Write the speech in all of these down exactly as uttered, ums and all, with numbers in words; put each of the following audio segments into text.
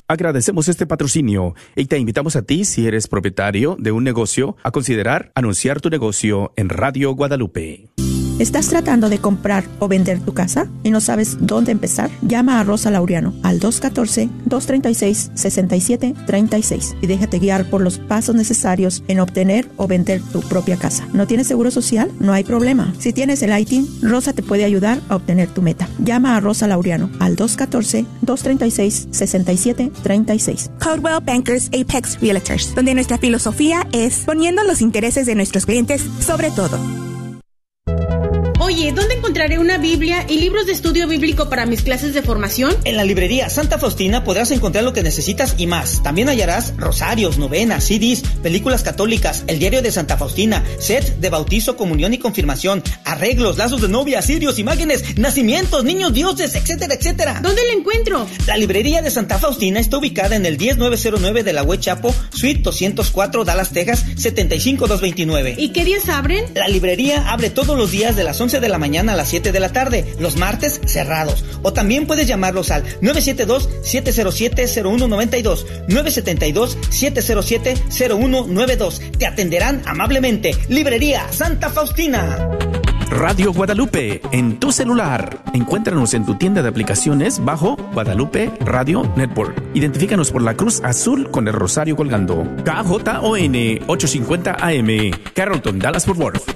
Agradecemos este patrocinio y te invitamos a ti, si eres propietario de un negocio, a considerar anunciar tu negocio en Radio Guadalupe. ¿Estás tratando de comprar o vender tu casa y no sabes dónde empezar? Llama a Rosa Laureano al dos uno cuatro, dos tres seis, seis siete tres seis y déjate guiar por los pasos necesarios en obtener o vender tu propia casa. ¿No tienes seguro social? No hay problema. Si tienes el I T I N, Rosa te puede ayudar a obtener tu meta. Llama a Rosa Laureano al dos uno cuatro, dos tres seis, seis siete tres seis. Coldwell Bankers Apex Realtors, donde nuestra filosofía es poniendo los intereses de nuestros clientes sobre todo. Oye, ¿dónde encontraré una Biblia y libros de estudio bíblico para mis clases de formación? En la librería Santa Faustina podrás encontrar lo que necesitas y más. También hallarás rosarios, novenas, C Ds, películas católicas, el diario de Santa Faustina, set de bautizo, comunión y confirmación, arreglos, lazos de novia, cirios, imágenes, nacimientos, niños dioses, etcétera, etcétera. ¿Dónde la encuentro? La librería de Santa Faustina está ubicada en el diez mil novecientos nueve de la West Chapo, Suite doscientos cuatro, Dallas, Texas, setenta y cinco mil doscientos veintinueve. ¿Y qué días abren? La librería abre todos los días de las once de la mañana a las siete de la tarde, los martes cerrados. O también puedes llamarlos al nueve siete dos, siete cero siete, cero uno nueve dos, nueve siete dos, siete cero siete, cero uno nueve dos. Te atenderán amablemente. Librería Santa Faustina. Radio Guadalupe en tu celular. Encuéntranos en tu tienda de aplicaciones bajo Guadalupe Radio Network. Identifícanos por la cruz azul con el rosario colgando. K J O N ochocientos cincuenta A M, Carrollton, Dallas, Fort Worth.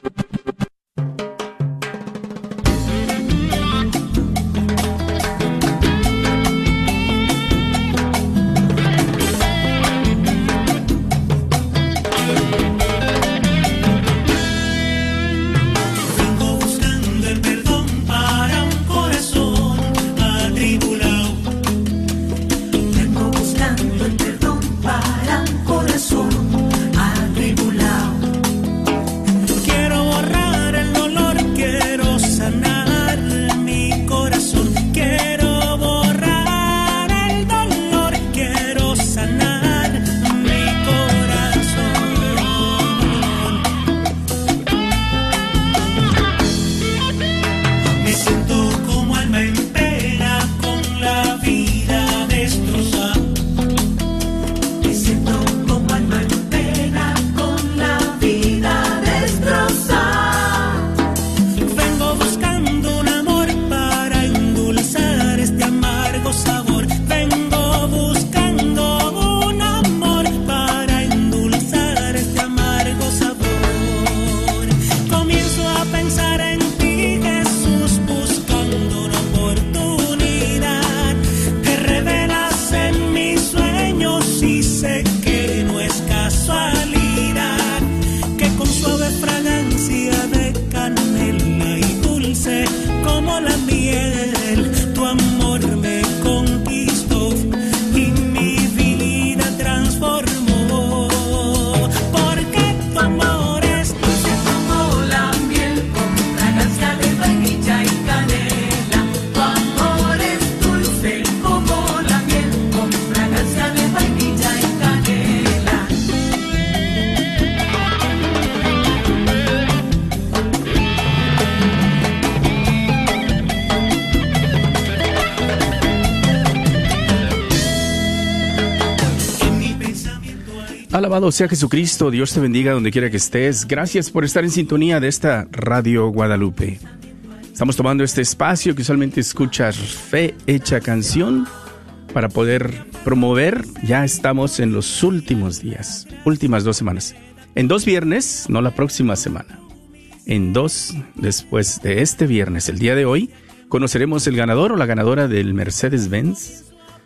Alabado sea Jesucristo, Dios te bendiga donde quiera que estés. Gracias por estar en sintonía de esta Radio Guadalupe. Estamos tomando este espacio que usualmente escuchas Fe Hecha Canción para poder promover. Ya estamos en los últimos días, últimas dos semanas. En dos viernes, no la próxima semana. En dos, después de este viernes, el día de hoy, conoceremos el ganador o la ganadora del Mercedes-Benz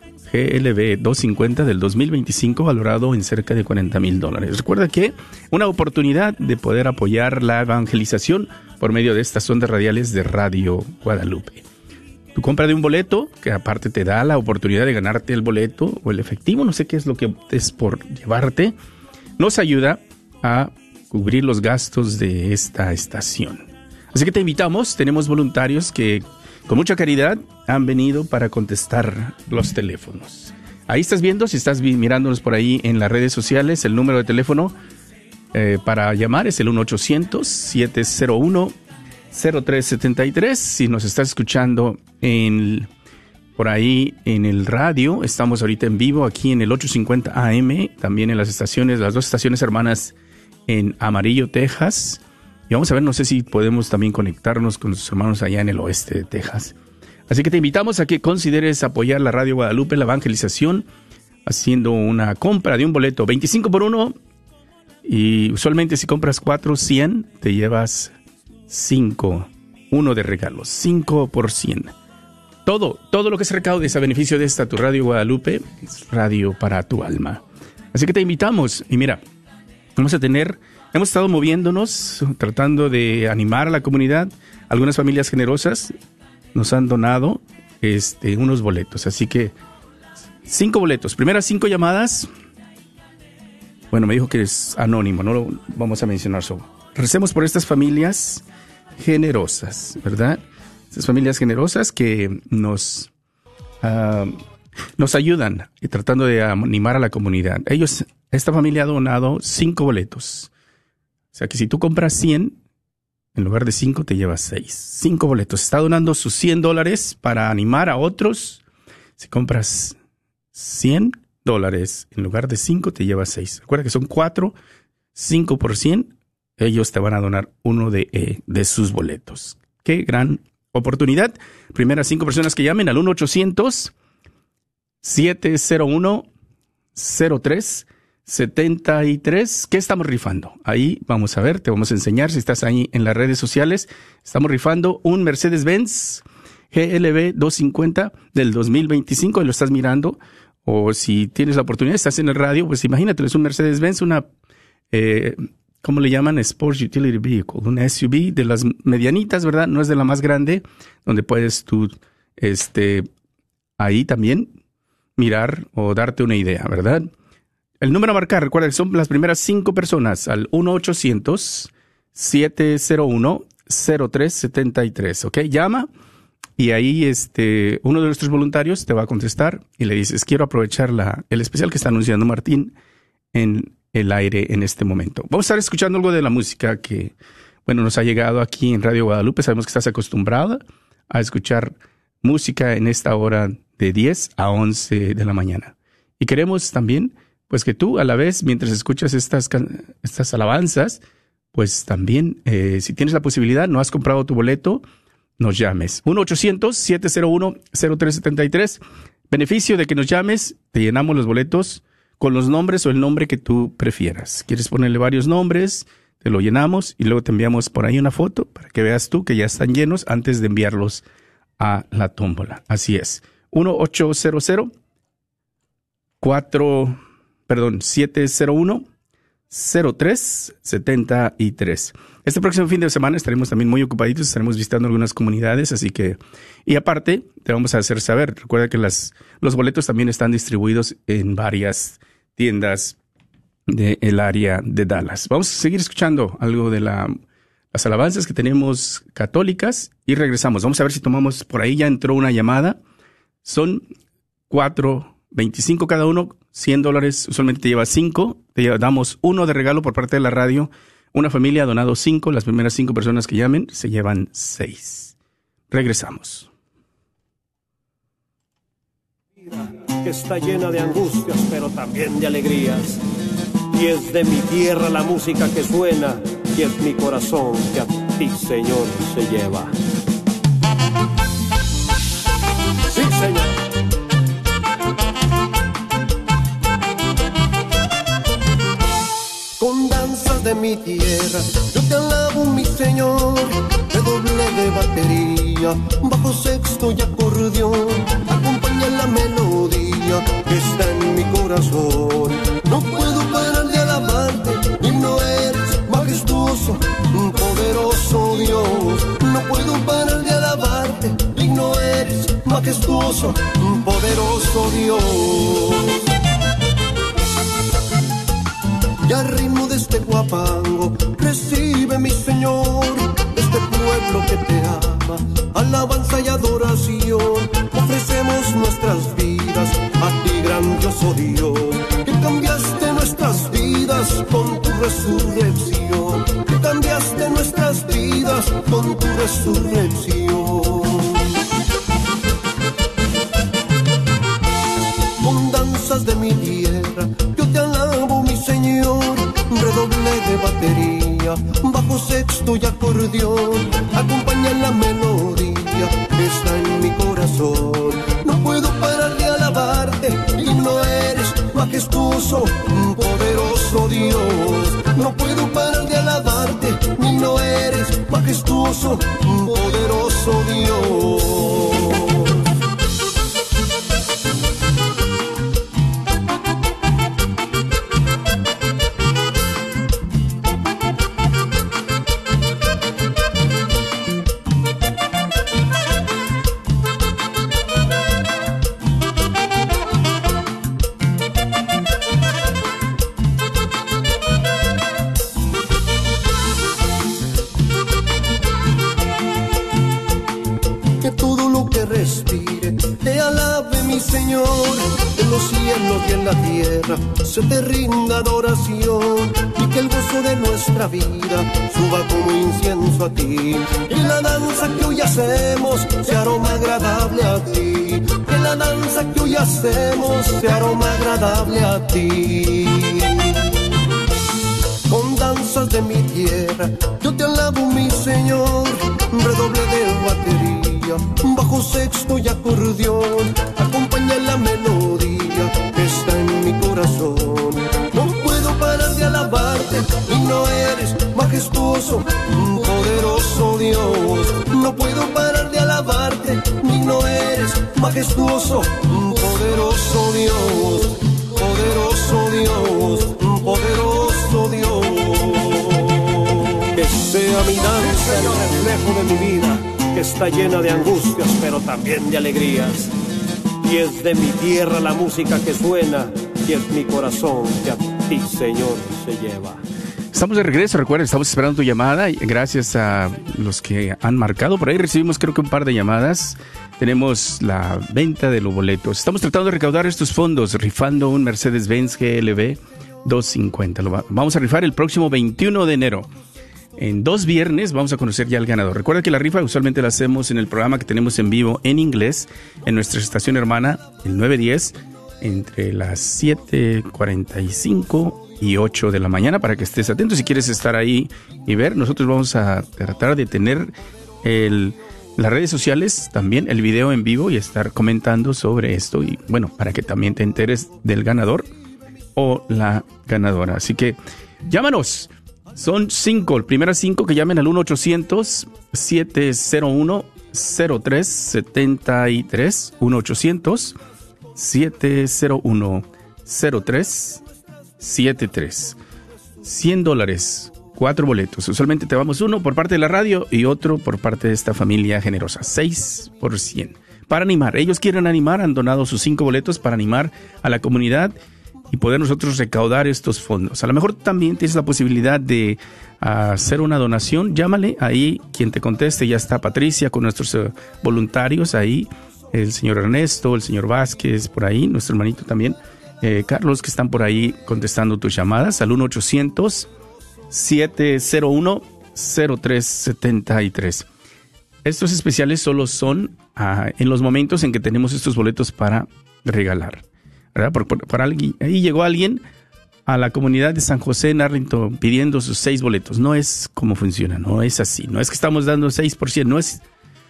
G L B doscientos cincuenta del dos mil veinticinco, valorado en cerca de cuarenta mil dólares. Recuerda que una oportunidad de poder apoyar la evangelización por medio de estas ondas radiales de Radio Guadalupe. Tu compra de un boleto, que aparte te da la oportunidad de ganarte el boleto o el efectivo, no sé qué es lo que es por llevarte, nos ayuda a cubrir los gastos de esta estación. Así que te invitamos, tenemos voluntarios que con mucha caridad han venido para contestar los teléfonos. Ahí estás viendo, si estás mirándonos por ahí en las redes sociales, el número de teléfono eh, para llamar es el uno ochocientos, siete cero uno, cero tres siete tres. Si nos estás escuchando en por ahí en el radio. Estamos ahorita en vivo aquí en el ochocientos cincuenta A M, también en las estaciones, las dos estaciones hermanas en Amarillo, Texas. Y vamos a ver, no sé si podemos también conectarnos con nuestros hermanos allá en el oeste de Texas. Así que te invitamos a que consideres apoyar la Radio Guadalupe, la evangelización, haciendo una compra de un boleto veinticinco por uno. Y usualmente si compras cuatro, cien, te llevas cinco, uno de regalo, cinco por cien. Todo, todo lo que se recaude es a beneficio de esta, tu Radio Guadalupe, es radio para tu alma. Así que te invitamos, y mira, vamos a tener, hemos estado moviéndonos, tratando de animar a la comunidad. Algunas familias generosas nos han donado este, unos boletos, así que cinco boletos, primeras cinco llamadas. Bueno, me dijo que es anónimo, no lo vamos a mencionar solo. Recemos por estas familias generosas, ¿verdad? Estas familias generosas que nos, uh, nos ayudan y tratando de animar a la comunidad. Ellos, esta familia ha donado cinco boletos. O sea que si tú compras cien, en lugar de cinco te llevas seis. Cinco boletos. Está donando sus cien dólares para animar a otros. Si compras cien dólares, en lugar de cinco te llevas seis. Recuerda que son cuatro, cinco por cien. Ellos te van a donar uno de, eh, de sus boletos. Qué gran oportunidad. Primeras cinco personas que llamen al uno ochocientos, siete cero uno, cero tres setenta y tres. ¿Qué estamos rifando? Ahí vamos a ver, te vamos a enseñar si estás ahí en las redes sociales. Estamos rifando un Mercedes-Benz G L B doscientos cincuenta del dos mil veinticinco y lo estás mirando. O si tienes la oportunidad, estás en el radio, pues imagínate, es un Mercedes-Benz, una... Eh, ¿Cómo le llaman? Sports Utility Vehicle, una S U V de las medianitas, ¿verdad? No es de la más grande, donde puedes tú, este, ahí también mirar o darte una idea, ¿verdad? El número a marcar, recuerda que son las primeras cinco personas al uno ochocientos, siete cero uno, cero tres setenta y tres, ¿ok? Llama y ahí este, uno de nuestros voluntarios te va a contestar y le dices, quiero aprovechar la, el especial que está anunciando Martín en el aire en este momento. Vamos a estar escuchando algo de la música que, bueno, nos ha llegado aquí en Radio Guadalupe. Sabemos que estás acostumbrada a escuchar música en esta hora de diez a once de la mañana. Y queremos también, pues que tú a la vez, mientras escuchas estas, estas alabanzas, pues también, eh, si tienes la posibilidad, no has comprado tu boleto, nos llames. uno ochocientos, siete cero uno, cero tres setenta y tres. Beneficio de que nos llames, te llenamos los boletos con los nombres o el nombre que tú prefieras. ¿Quieres ponerle varios nombres? Te lo llenamos y luego te enviamos por ahí una foto para que veas tú que ya están llenos antes de enviarlos a la tómbola. Así es. uno ochocientos, cuatro, perdón, siete cero uno, cero tres setenta y tres. Este próximo fin de semana estaremos también muy ocupaditos, estaremos visitando algunas comunidades, así que, y aparte, te vamos a hacer saber, recuerda que las, los boletos también están distribuidos en varias tiendas del área de Dallas. Vamos a seguir escuchando algo de la, las alabanzas que tenemos católicas y regresamos. Vamos a ver si tomamos, por ahí ya entró una llamada. Son cuatro, veinticinco cada uno, cien dólares, usualmente te lleva cinco, te damos uno de regalo por parte de la radio. Una familia ha donado cinco, las primeras cinco personas que llamen se llevan seis. Regresamos. Que está llena de angustias, pero también de alegrías. Y es de mi tierra la música que suena, y es mi corazón que a ti, Señor, se lleva. Sí, Señor. Con danzas de mi tierra, yo te alabo, mi Señor. Redoble de batería, bajo sexto y acordeón, acompaña la melodía que está en mi corazón. No puedo parar de alabarte, y no eres majestuoso, poderoso Dios. No puedo parar de alabarte, y no eres majestuoso, poderoso Dios. Y al ritmo de este guapango, recibe, mi Señor, este pueblo que te ama, alabanza y adoración. Ofrecemos nuestras vidas a ti, grandioso Dios, que cambiaste nuestras vidas con tu resurrección, que cambiaste nuestras vidas con tu resurrección. danzas de mi tierra, yo te alabo, mi Señor. Redoble de batería, bajo sexto y acordeón, acompaña la melodía que está en mi corazón. No puedo parar de alabarte, digno eres, majestuoso, poderoso Dios. No puedo parar de alabarte, digno eres, majestuoso, poderoso Dios. Se te rinda adoración y que el gozo de nuestra vida suba como incienso a ti. Que la danza que hoy hacemos sea aroma agradable a ti. Que la danza que hoy hacemos sea aroma agradable a ti. Con danzas de mi tierra yo te alabo, mi Señor. Redoble de batería, bajo sexto y acordeón, acompaña la melodía que está en mi corazón. No puedo parar de alabarte, y no eres majestuoso, poderoso Dios. No puedo parar de alabarte, y no eres majestuoso, poderoso Dios, poderoso Dios, poderoso Dios. Que sea mi danza el reflejo de mi vida, que está llena de angustias pero también de alegrías. Y es de mi tierra la música que suena, y es mi corazón que a ti, Señor, se lleva. Estamos de regreso, recuerda, estamos esperando tu llamada y gracias a los que han marcado. Por ahí recibimos creo que un par de llamadas. Tenemos la venta de los boletos. Estamos tratando de recaudar estos fondos, rifando un Mercedes-Benz G L B doscientos cincuenta. Lo vamos a rifar el próximo veintiuno de enero. En dos viernes vamos a conocer ya al ganador. Recuerda que la rifa usualmente la hacemos en el programa que tenemos en vivo en inglés en nuestra estación hermana, el nueve diez, entre las siete cuarenta y cinco y ocho de la mañana, para que estés atento si quieres estar ahí y ver. Nosotros vamos a tratar de tener el, las redes sociales también, el video en vivo y estar comentando sobre esto. Y bueno, para que también te enteres del ganador o la ganadora. Así que llámanos. Son cinco, primeras cinco que llamen al uno ochocientos siete cero uno cero tres siete tres, uno ochocientos siete cero uno cero tres siete tres. cien dólares, cuatro boletos. Usualmente te damos uno por parte de la radio y otro por parte de esta familia generosa. seis por cien. Para animar, ellos quieren animar, han donado sus cinco boletos para animar a la comunidad y poder nosotros recaudar estos fondos. A lo mejor también tienes la posibilidad de uh, hacer una donación. Llámale ahí, quien te conteste. Ya está Patricia con nuestros uh, voluntarios ahí. El señor Ernesto, el señor Vázquez, por ahí. Nuestro hermanito también. Eh, Carlos, que están por ahí contestando tus llamadas al uno ochocientos siete cero uno cero tres siete tres. Estos especiales solo son uh, en los momentos en que tenemos estos boletos para regalar. ¿Verdad? Por, por, por alguien, ahí llegó alguien a la comunidad de San José en Arlington pidiendo sus seis boletos. No es como funciona, no es así. No es que estamos dando seis por ciento, no es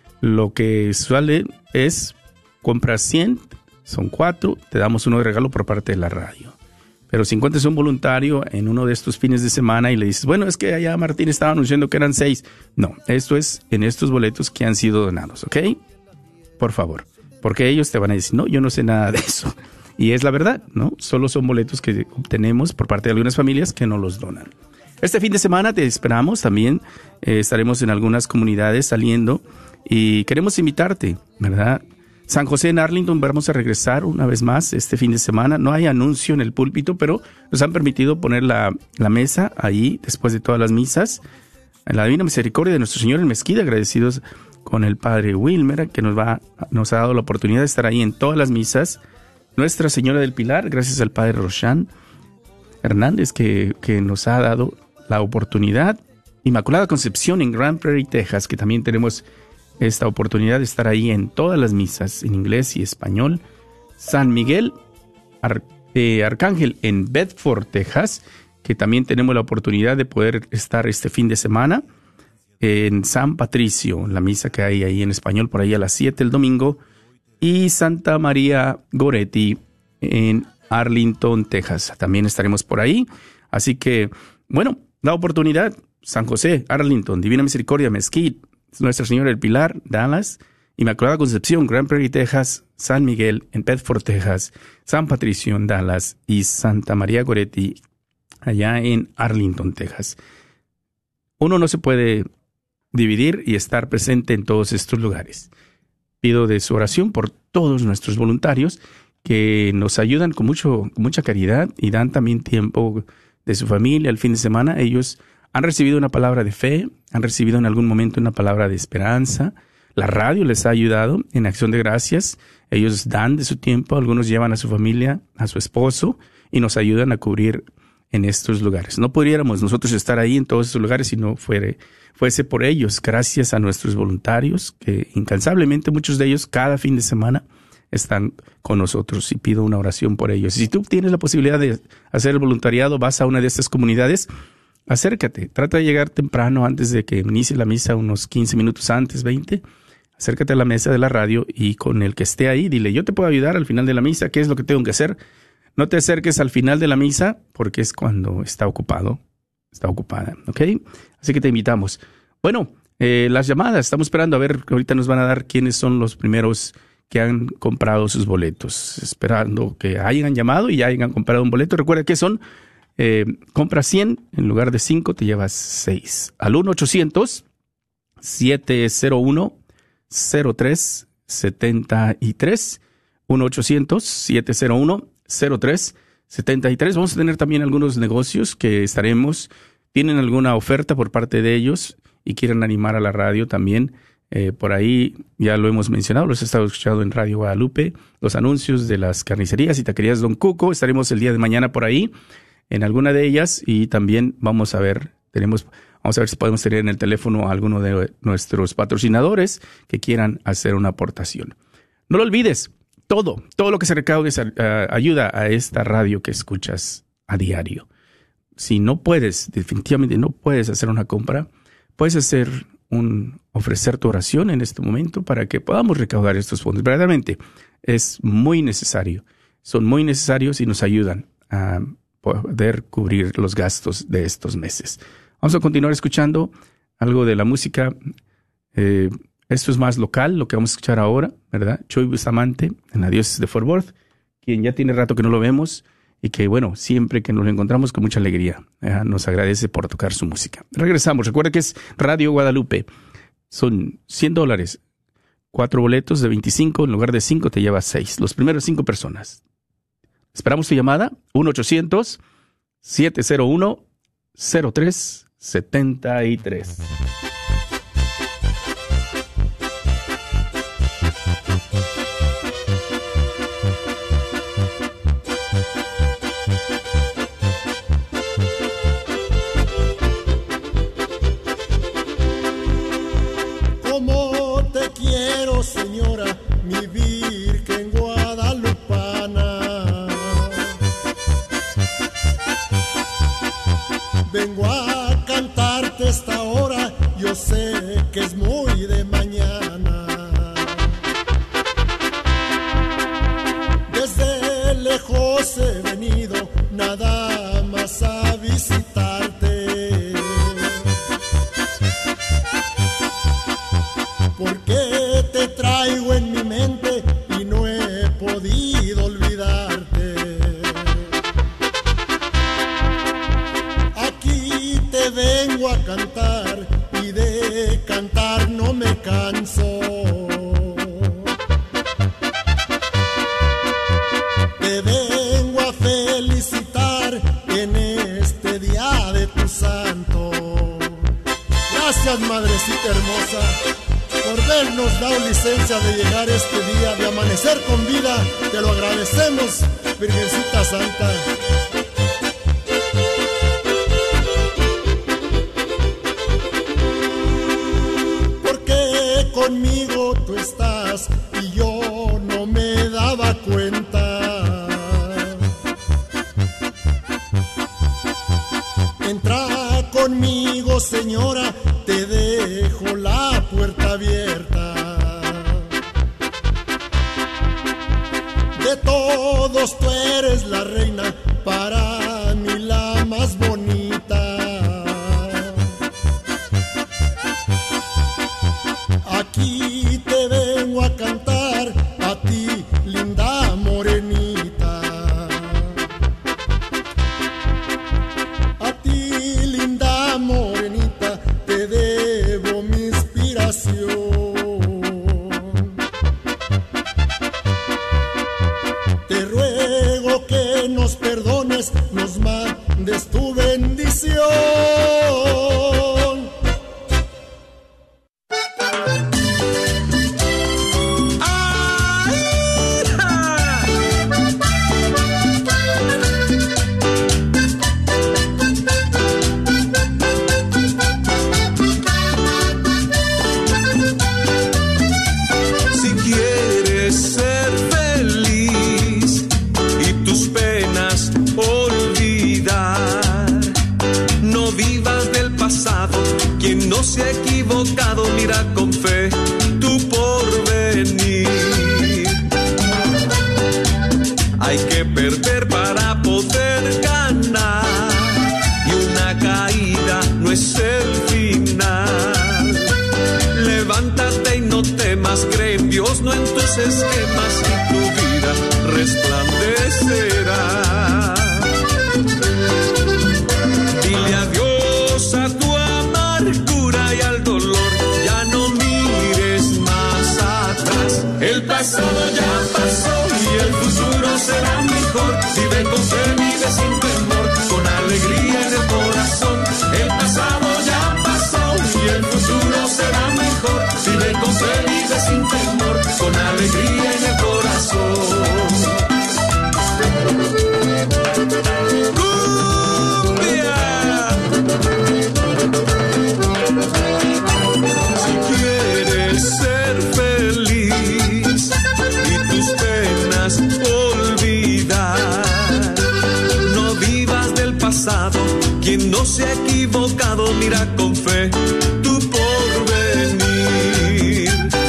lo que suele, es compras cien, son cuatro, te damos uno de regalo por parte de la radio. Pero si encuentras un voluntario en uno de estos fines de semana y le dices, bueno, es que allá Martín estaba anunciando que eran seis. No, esto es en estos boletos que han sido donados, ¿ok? Por favor, porque ellos te van a decir, no, yo no sé nada de eso. Y es la verdad, ¿no? Solo son boletos que obtenemos por parte de algunas familias que no los donan. Este fin de semana te esperamos también. Eh, estaremos en algunas comunidades saliendo y queremos invitarte, ¿verdad? San José en Arlington, vamos a regresar una vez más este fin de semana. No hay anuncio en el púlpito, pero nos han permitido poner la, la mesa ahí después de todas las misas. En la Divina Misericordia de nuestro Señor en Mezquida, agradecidos con el Padre Wilmer, que nos, va, nos ha dado la oportunidad de estar ahí en todas las misas. Nuestra Señora del Pilar, gracias al Padre Roshan Hernández, que, que nos ha dado la oportunidad. Inmaculada Concepción en Grand Prairie, Texas, que también tenemos esta oportunidad de estar ahí en todas las misas, en inglés y español. San Miguel Ar- eh, Arcángel en Bedford, Texas, que también tenemos la oportunidad de poder estar este fin de semana. En San Patricio, la misa que hay ahí en español, por ahí a las siete el domingo. Y Santa María Goretti en Arlington, Texas. También estaremos por ahí. Así que, bueno, la oportunidad, San José, Arlington, Divina Misericordia, Mesquite, Nuestra Señora del Pilar, Dallas, Inmaculada Concepción, Grand Prairie, Texas, San Miguel en Bedford, Texas, San Patricio en Dallas y Santa María Goretti allá en Arlington, Texas. Uno no se puede dividir y estar presente en todos estos lugares. Pido de su oración por todos nuestros voluntarios que nos ayudan con, mucho, con mucha caridad y dan también tiempo de su familia el fin de semana. Ellos han recibido una palabra de fe, han recibido en algún momento una palabra de esperanza. La radio les ha ayudado en acción de gracias. Ellos dan de su tiempo, algunos llevan a su familia, a su esposo y nos ayudan a cubrir en estos lugares. No podríamos nosotros estar ahí en todos estos lugares si no fuere, fuese por ellos, gracias a nuestros voluntarios, que incansablemente muchos de ellos cada fin de semana están con nosotros y pido una oración por ellos. Si tú tienes la posibilidad de hacer el voluntariado, vas a una de estas comunidades, acércate, trata de llegar temprano antes de que inicie la misa, unos quince minutos antes, veinte, acércate a la mesa de la radio y con el que esté ahí, dile, yo te puedo ayudar al final de la misa, ¿qué es lo que tengo que hacer? No te acerques al final de la misa porque es cuando está ocupado, está ocupada, ¿ok? Así que te invitamos. Bueno, eh, las llamadas, estamos esperando a ver, ahorita nos van a dar quiénes son los primeros que han comprado sus boletos, esperando que hayan llamado y ya hayan comprado un boleto. Recuerda que son, eh, compra cien, en lugar de cinco te llevas seis. Al uno ochocientos, siete cero uno, cero tres siete tres, uno ochocientos, siete cero uno, cero tres siete tres. Vamos a tener también algunos negocios que estaremos, tienen alguna oferta por parte de ellos y quieren animar a la radio también. Eh, por ahí ya lo hemos mencionado, los he estado escuchando en Radio Guadalupe, los anuncios de las carnicerías y taquerías Don Cuco. Estaremos el día de mañana por ahí en alguna de ellas y también vamos a ver, tenemos, vamos a ver si podemos tener en el teléfono a alguno de nuestros patrocinadores que quieran hacer una aportación. No lo olvides, todo, todo lo que se recaude uh, ayuda a esta radio que escuchas a diario. Si no puedes, definitivamente no puedes hacer una compra, puedes hacer un ofrecer tu oración en este momento para que podamos recaudar estos fondos. Verdaderamente es muy necesario, son muy necesarios y nos ayudan a poder cubrir los gastos de estos meses. Vamos a continuar escuchando algo de la música. Eh, esto es más local, lo que vamos a escuchar ahora, ¿verdad? Choy Bustamante en la diócesis de Fort Worth, quien ya tiene rato que no lo vemos y que, bueno, siempre que nos lo encontramos con mucha alegría, eh, nos agradece por tocar su música. Regresamos. Recuerda que es Radio Guadalupe. Son cien dólares. Cuatro boletos de veinticinco. En lugar de cinco te llevas seis. Los primeros cinco personas. Esperamos tu llamada. uno ochocientos, siete cero uno, cero tres siete tres. Señora, mi Virgen guadalupana, vengo a cantarte esta hora, yo sé que es muy de mañana. Desde lejos he venido nada más a visitarte, porque te traigo en mi mente y no he podido olvidarte. Aquí te vengo a cantar y de cantar no me canso. Te vengo a felicitar en este día de tu santo. Gracias, madrecita hermosa, por vernos dado licencia de llegar este día, de amanecer con vida, te lo agradecemos, Virgencita Santa. Porque conmigo tú estás y yo no me daba cuenta. Entra conmigo, señora, te dejo la puerta abierta. De todos tú eres la reina, para mí la más bonita. Aquí te vengo a cantar, a ti, linda morenita. A ti, linda morenita, te debo mi inspiración. Te ruego que nos perdones, nos mandes tu bendición. Se ha equivocado, mira con fe tu porvenir. Hay que perder para poder ganar, y una caída no es el final. Levántate y no temas, cree en Dios, no en tus esquemas, y tu vida resplandecerá. Dile adiós a tu y al dolor, ya no mires más atrás. El pasado ya pasó y el futuro será mejor. Vive con fe, vive sin temor, con alegría en el corazón. El pasado ya pasó y el futuro será mejor. Vive con fe, vive sin temor, con alegría en el corazón. Quien no se ha equivocado, mira con fe tu porvenir.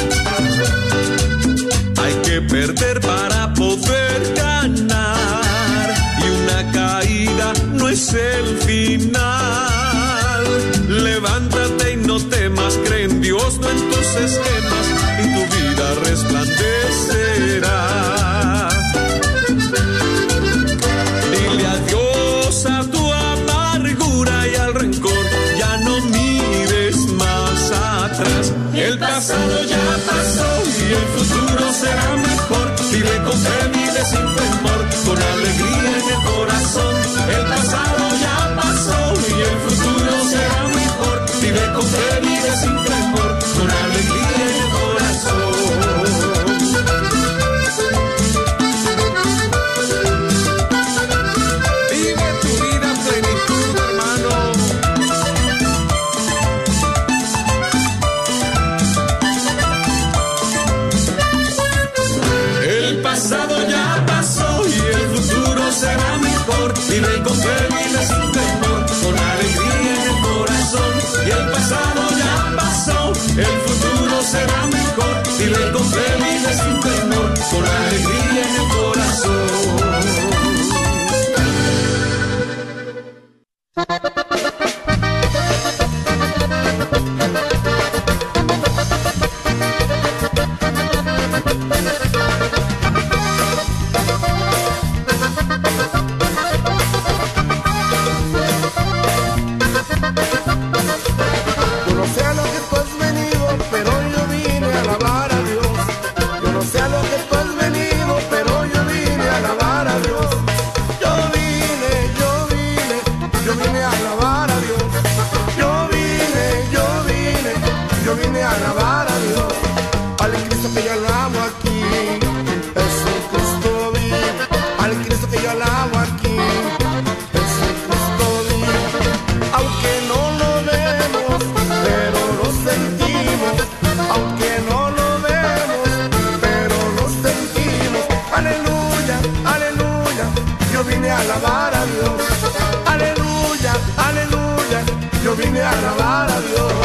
Hay que perder para poder ganar, y una caída no es el final. Levántate y no temas, cree en Dios, no en tus esquemas, y tu vida resplandecerá. Dile adiós a tu y al rencor, ya no mires más atrás. El pasado ya pasó y el futuro será mejor. Vive con fe, vive sin temor, con alegría en el corazón. El pasado ya pasó y el futuro será mejor. Vive con fe, vive sin temor, con alegría en el corazón. Vive con fe, vive sin temor, con alegría en el corazón. Y el pasado ya pasó, el futuro será mejor. Vive con fe, vive sin temor, con alegría en el corazón. alabar a Dios, aleluya, aleluya, aleluya, yo vine a alabar a Dios.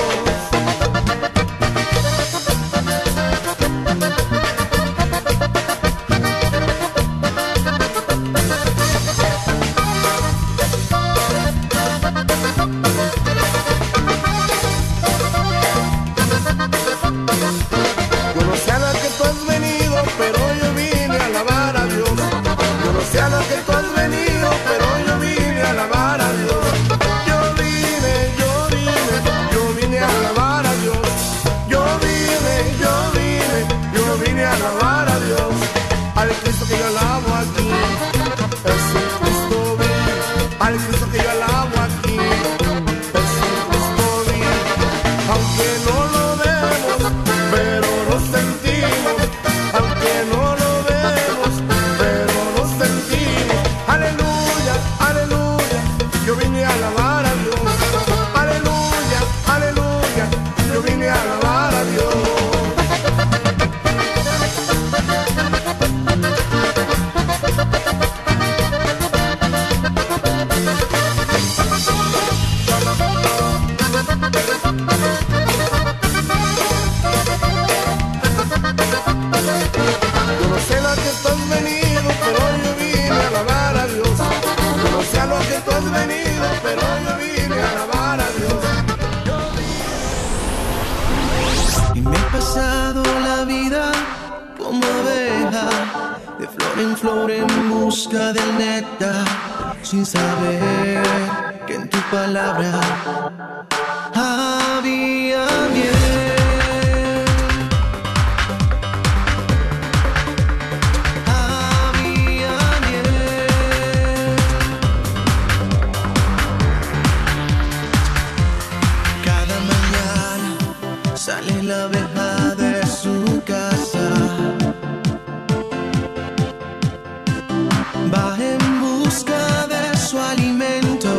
Yo no sé a lo que tú has venido, pero yo vine a alabar a Dios. Yo no sé a lo que tú has venido, pero yo vine a alabar a Dios. Yo vine, yo vine, yo vine a alabar a Dios. Yo vine, yo vine, yo vine a alabar a Dios. Al Cristo que yo alabo aquí, es el Cristo vivo. Al Cristo que yo alabo aquí, es el Cristo vivo. Aunque no lo vemos, pero lo sentimos. Aunque no lo vemos, pero lo sentimos. Aleluya, aleluya, yo vine a alabar a Dios. Aleluya, aleluya, yo vine a alabar a Dios. Yo no sé a lo que tú has venido, pero yo vine a alabar a Dios. Yo no sé a lo que tú has venido, pero yo vine a alabar a Dios. Y me he pasado la vida como abeja, de flor en flor en busca del néctar, sin saber que en tu palabra había miel. Sale la abeja de su casa, va en busca de su alimento,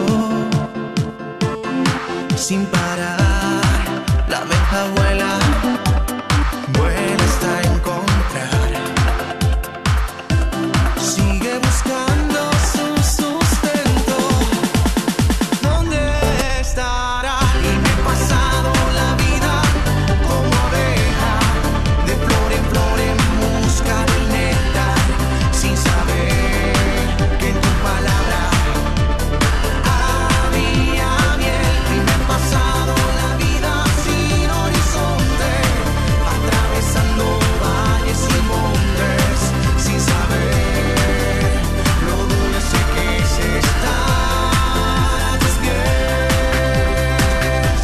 sin parar, la abeja vuela, vuela hasta encontrar, sigue buscando su sustento, ¿dónde estará? Y me he pasado la vida como abeja, de flor en flor en busca del néctar, sin saber que en tu palabra había miel. Y me he pasado la vida sin horizonte, atravesando valles y montes, sin saber lo dulce que es estar a tus pies.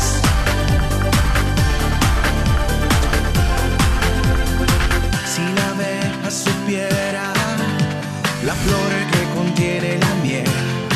Si la abeja supiera la flor que contiene la miel,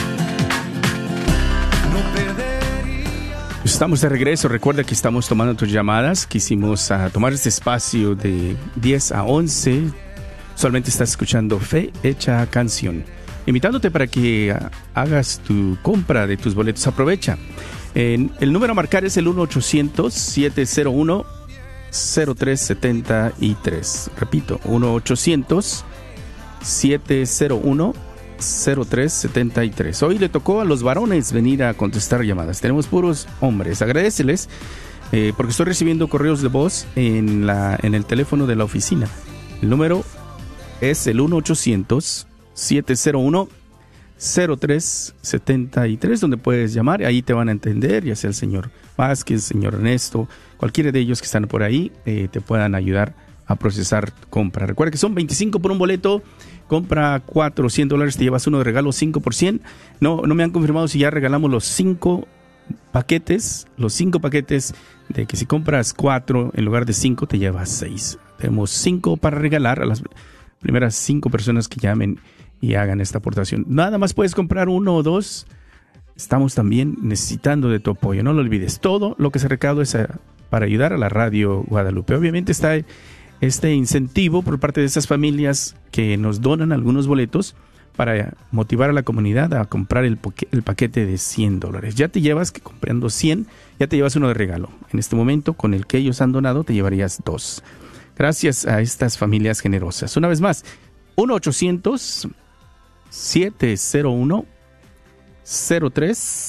no perdería. Estamos de regreso. Recuerda que estamos tomando tus llamadas. Quisimos uh, tomar este espacio de diez a once. Solamente estás escuchando Fe Hecha Canción. Invitándote para que uh, hagas tu compra de tus boletos. Aprovecha. En, el número a marcar es el uno ochocientos, siete cero uno, cero tres siete tres. Repito, uno ochocientos, siete cero uno, cero tres siete tres. Hoy le tocó a los varones venir a contestar llamadas. Tenemos puros hombres. Agradeceles eh, porque estoy recibiendo correos de voz en, la, en el teléfono de la oficina. El número es el uno ochocientos, siete cero uno, cero tres siete tres, donde puedes llamar. Ahí te van a entender, ya sea el señor Vázquez, el señor Ernesto, cualquiera de ellos que están por ahí, eh, te puedan ayudar a procesar compra. Recuerda que son veinticinco por un boleto. Compra cuatro, cien dólares, te llevas uno de regalo, cinco por cien. No, no me han confirmado si ya regalamos los cinco paquetes, los cinco paquetes de que si compras cuatro en lugar de cinco te llevas seis. Tenemos cinco para regalar a las primeras cinco personas que llamen y hagan esta aportación. Nada más puedes comprar uno o dos. Estamos también necesitando de tu apoyo. No lo olvides. Todo lo que se recauda es a, para ayudar a la Radio Guadalupe. Obviamente está este incentivo por parte de esas familias que nos donan algunos boletos para motivar a la comunidad a comprar el, el paquete de cien dólares. Ya te llevas, que comprando cien, ya te llevas uno de regalo. En este momento, con el que ellos han donado, te llevarías dos. Gracias a estas familias generosas. Una vez más, uno ochocientos, siete cero uno, cero tres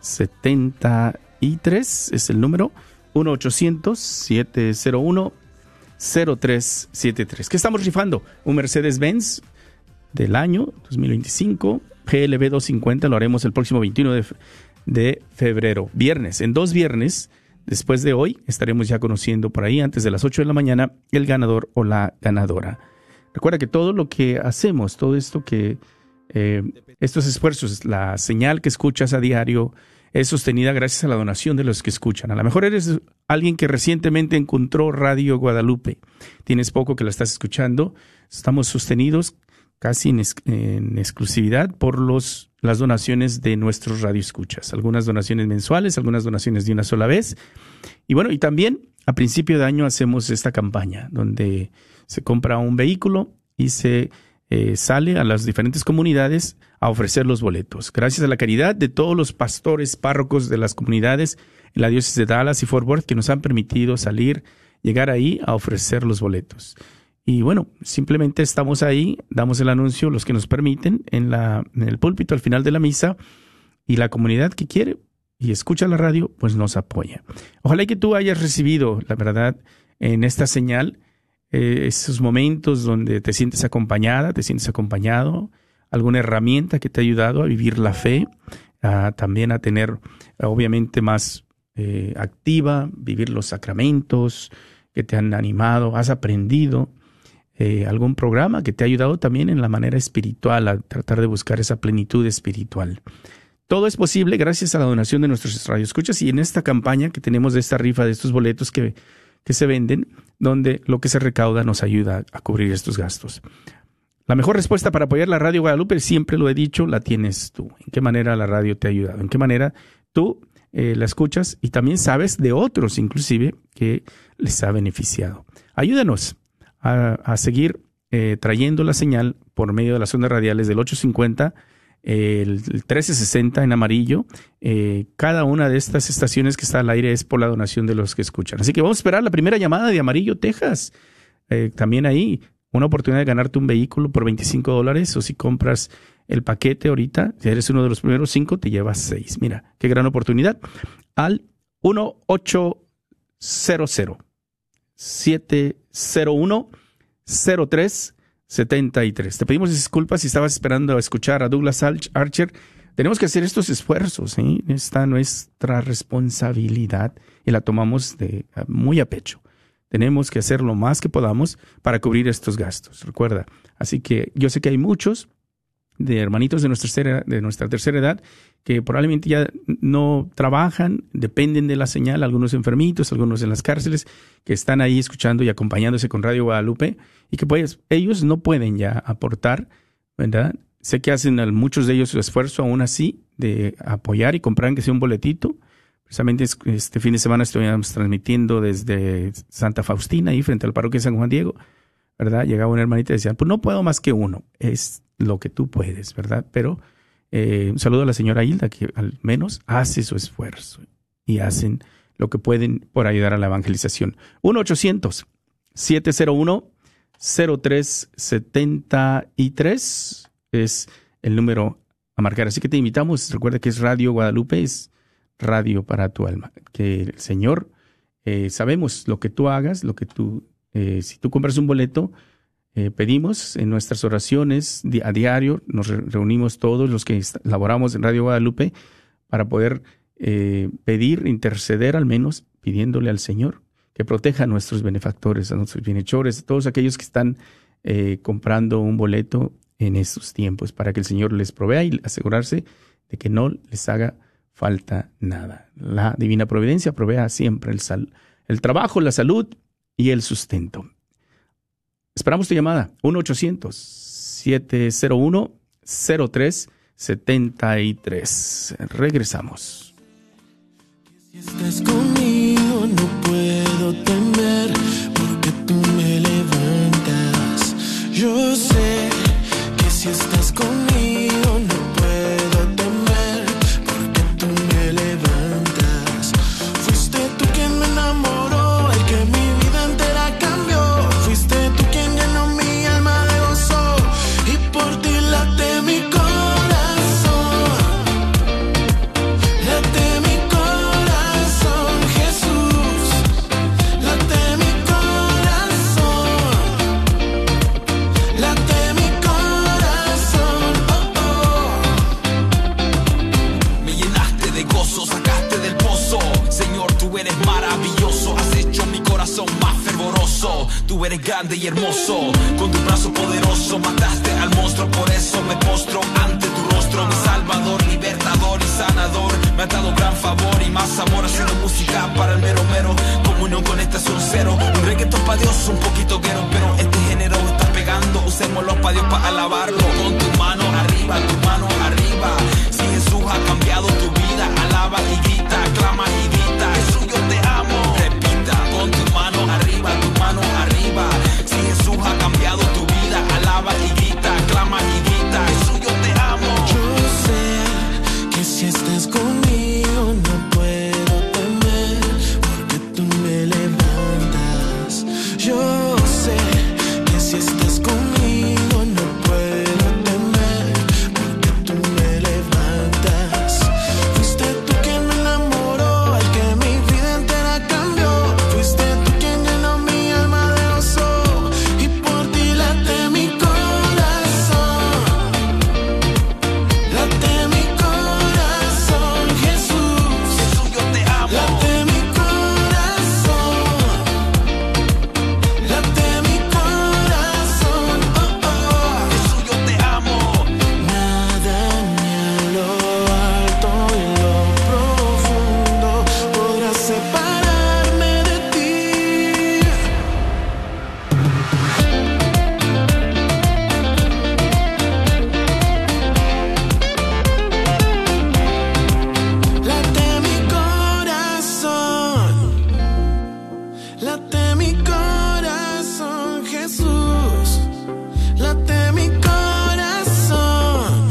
setenta y tres es el número, uno ochocientos, siete cero uno, cero tres siete tres. ¿Qué estamos rifando? Un Mercedes-Benz del año dos mil veinticinco, G L B doscientos cincuenta, lo haremos el próximo veintiuno de, de febrero, viernes. En dos viernes, después de hoy, estaremos ya conociendo por ahí, antes de las ocho de la mañana, el ganador o la ganadora. Recuerda que todo lo que hacemos, todo esto que, eh, estos esfuerzos, la señal que escuchas a diario, es sostenida gracias a la donación de los que escuchan. A lo mejor eres alguien que recientemente encontró Radio Guadalupe. Tienes poco que la estás escuchando. Estamos sostenidos casi en, ex, en exclusividad por los, las donaciones de nuestros radioescuchas. Algunas donaciones mensuales, algunas donaciones de una sola vez. Y bueno, y también a principio de año hacemos esta campaña donde se compra un vehículo y se eh, sale a las diferentes comunidades a ofrecer los boletos. Gracias a la caridad de todos los pastores, párrocos de las comunidades en la diócesis de Dallas y Fort Worth que nos han permitido salir, llegar ahí a ofrecer los boletos. Y bueno, simplemente estamos ahí, damos el anuncio, los que nos permiten, en, la, en el púlpito al final de la misa, y la comunidad que quiere y escucha la radio, pues nos apoya. Ojalá que tú hayas recibido, la verdad, en esta señal, eh, esos momentos donde te sientes acompañada, te sientes acompañado, alguna herramienta que te ha ayudado a vivir la fe, a, también a tener, obviamente, más eh, activa, vivir los sacramentos que te han animado, has aprendido. Eh, algún programa que te ha ayudado también en la manera espiritual, a tratar de buscar esa plenitud espiritual. Todo es posible gracias a la donación de nuestros radioescuchas y en esta campaña que tenemos de esta rifa de estos boletos que, que se venden, donde lo que se recauda nos ayuda a cubrir estos gastos. La mejor respuesta para apoyar la Radio Guadalupe, siempre lo he dicho, la tienes tú. ¿En qué manera la radio te ha ayudado? ¿En qué manera tú eh, la escuchas? Y también sabes de otros, inclusive, que les ha beneficiado. Ayúdanos A, a seguir eh, trayendo la señal por medio de las ondas radiales del ochocientos cincuenta, eh, el, el trece sesenta en amarillo. Eh, cada una de estas estaciones que está al aire es por la donación de los que escuchan. Así que vamos a esperar la primera llamada de Amarillo, Texas. Eh, también ahí una oportunidad de ganarte un vehículo por veinticinco dólares, o si compras el paquete ahorita, si eres uno de los primeros cinco, te llevas seis. Mira, qué gran oportunidad. Al uno ocho cero cero, siete cero uno, cero tres siete tres. Te pedimos disculpas si estabas esperando a escuchar a Douglas Archer. Tenemos que hacer estos esfuerzos, ¿eh? Esta es nuestra responsabilidad y la tomamos de, muy a pecho. Tenemos que hacer lo más que podamos para cubrir estos gastos, recuerda. Así que yo sé que hay muchos de hermanitos de nuestra tercera, de nuestra tercera edad que probablemente ya no trabajan, dependen de la señal, algunos enfermitos, algunos en las cárceles, que están ahí escuchando y acompañándose con Radio Guadalupe y que pues ellos no pueden ya aportar, ¿verdad? Sé que hacen muchos de ellos su esfuerzo aún así de apoyar y comprar que sea un boletito. Precisamente este fin de semana estuvimos transmitiendo desde Santa Faustina, ahí frente al parroquia de San Juan Diego, ¿verdad? Llegaba una hermanita y decía, pues no puedo más que uno, es lo que tú puedes, ¿verdad? Pero eh, un saludo a la señora Hilda, que al menos hace su esfuerzo y hacen lo que pueden por ayudar a la evangelización. uno ochocientos, siete cero uno, cero tres siete tres es el número a marcar. Así que te invitamos, recuerda que es Radio Guadalupe, es radio para tu alma. Que el Señor, eh, sabemos lo que tú hagas, lo que tú, eh, si tú compras un boleto, Eh, pedimos en nuestras oraciones di- a diario, nos re- reunimos todos los que est- laboramos en Radio Guadalupe para poder eh, pedir, interceder al menos, pidiéndole al Señor que proteja a nuestros benefactores, a nuestros bienhechores, a todos aquellos que están eh, comprando un boleto en estos tiempos, para que el Señor les provea y asegurarse de que no les haga falta nada. La divina providencia provea siempre el, sal- el trabajo, la salud y el sustento. Esperamos tu llamada, uno ochocientos, siete cero uno, cero tres siete tres. Regresamos. Si estás conmigo no puedo temer, porque tú me levantas. Yo sé que si estás conmigo no puedo temer, porque tú me levantas. Fuiste tú quien me enamoró, el que mi vida entera cambió. Fuiste tú quien llenó mi alma de gozo, y por ti late mi corazón. Late tú eres grande y hermoso. Con tu brazo poderoso mataste al monstruo, por eso me postro ante tu rostro. Mi salvador, libertador y sanador, me ha dado gran favor y más amor, haciendo música para el mero mero. Comunión con esta son cero, un reggaetón pa' Dios, un poquito guero, pero este género está pegando, usémoslo pa' Dios pa' alabarlo. Con tu mano arriba, tu mano arriba, si Jesús ha cambiado tu vida, alaba y grita, clama y grita, Jesús yo te amo. Repita, con tu mano arriba, tu mano arriba, si Jesús ha cambiado tu vida, alaba y grita, clama y grita, Jesús yo te amo. Yo sé que si estás conmigo no puedo temer, porque tú me levantas. Yo sé que si estás conmigo no puedo temer, porque tú me levantas. Fuiste tú quien me enamoró, el que mi vida entera cambió. Fuiste tú quien llenó mi alma de gozo, y por ti late mi corazón. Late mi corazón, Jesús. Jesús yo te amo. Late mi corazón. Late mi corazón, oh, oh. Jesús yo te amo. Nada ni en lo alto y en lo profundo podrá separarme de ti. Late mi corazón. Late mi corazón, Jesús. Late mi corazón.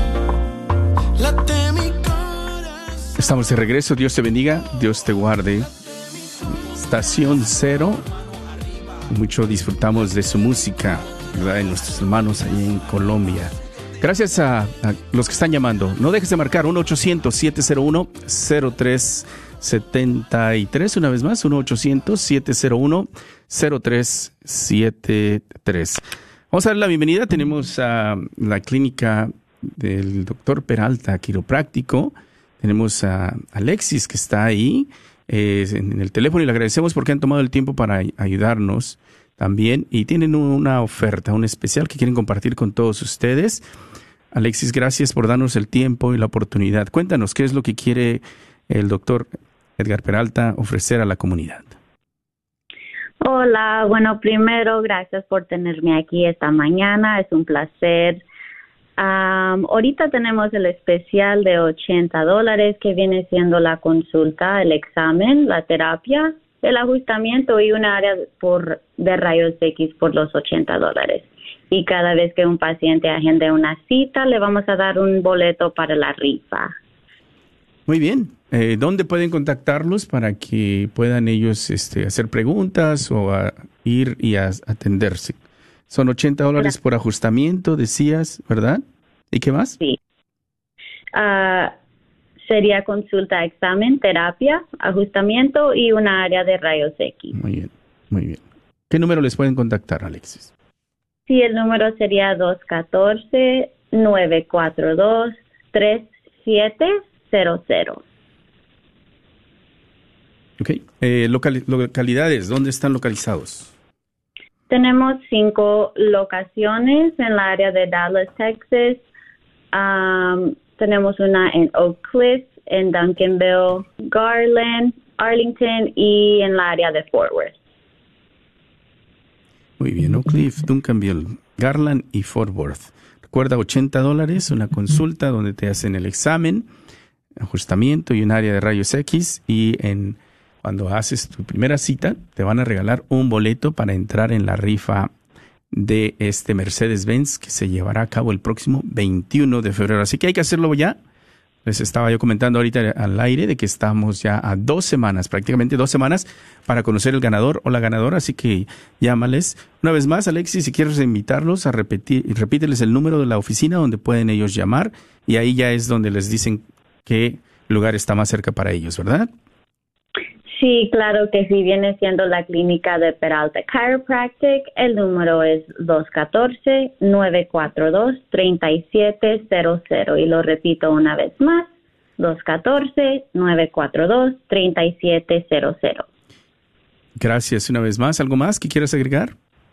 Late mi corazón. Estamos de regreso. Dios te bendiga, Dios te guarde. Estación Cero. Mucho disfrutamos de su música, ¿verdad? De nuestros hermanos ahí en Colombia. Gracias a, a los que están llamando. No dejes de marcar uno ochocientos, siete cero uno, cero tres siete tres. Una vez más, uno ochocientos, siete cero uno, cero tres siete tres. Vamos a dar la bienvenida. Tenemos a la clínica del doctor Peralta, quiropráctico. Tenemos a Alexis, que está ahí eh, en el teléfono, y le agradecemos porque han tomado el tiempo para ayudarnos también. Y tienen una oferta, un especial que quieren compartir con todos ustedes. Alexis, gracias por darnos el tiempo y la oportunidad. Cuéntanos, ¿qué es lo que quiere el doctor Edgar Peralta ofrecer a la comunidad? Hola, bueno, primero, gracias por tenerme aquí esta mañana, es un placer. Um, ahorita tenemos el especial de ochenta dólares que viene siendo la consulta, el examen, la terapia, el ajustamiento y un área por, de rayos X por los ochenta dólares. Y cada vez que un paciente agende una cita, le vamos a dar un boleto para la rifa. Muy bien. Eh, ¿Dónde pueden contactarlos para que puedan ellos este, hacer preguntas o a ir y a atenderse? Son ochenta dólares por ajustamiento, decías, ¿verdad? ¿Y qué más? Sí. Uh, sería consulta, examen, terapia, ajustamiento y una área de rayos X. Muy bien, muy bien. ¿Qué número les pueden contactar, Alexis? Sí, el número sería dos uno cuatro, nueve cuatro dos, tres siete cero cero. Ok. Eh, locali- localidades, ¿dónde están localizados? Tenemos cinco locaciones en la área de Dallas, Texas. Um, tenemos una en Oak Cliff, en Duncanville, Garland, Arlington y en la área de Fort Worth. Muy bien, Oak Cliff, Duncanville, Garland y Fort Worth. Recuerda, ochenta dólares, una consulta donde te hacen el examen, ajustamiento y un área de rayos X. Y en cuando haces tu primera cita, te van a regalar un boleto para entrar en la rifa de este Mercedes-Benz que se llevará a cabo el próximo veintiuno de febrero. Así que hay que hacerlo ya. Les estaba yo comentando ahorita al aire de que estamos ya a dos semanas, prácticamente dos semanas, para conocer el ganador o la ganadora. Así que llámales. Una vez más, Alexis, si quieres invitarlos a repetir, repíteles el número de la oficina donde pueden ellos llamar, y ahí ya es donde les dicen qué lugar está más cerca para ellos, ¿verdad? Sí, claro que sí, viene siendo la clínica de Peralta Chiropractic. El número es dos uno cuatro, nueve cuatro dos, tres siete cero cero. Y lo repito una vez más, dos uno cuatro, nueve cuatro dos, tres siete cero cero. dos uno cuatro, nueve cuatro dos, tres siete cero cero. Muy bien, muy bien. ¿Qué número les pueden contactar, Alexis? Sí, dos uno cuatro, nueve cuatro dos, tres siete cero cero. Gracias una vez más. ¿Algo más que quieras agregar?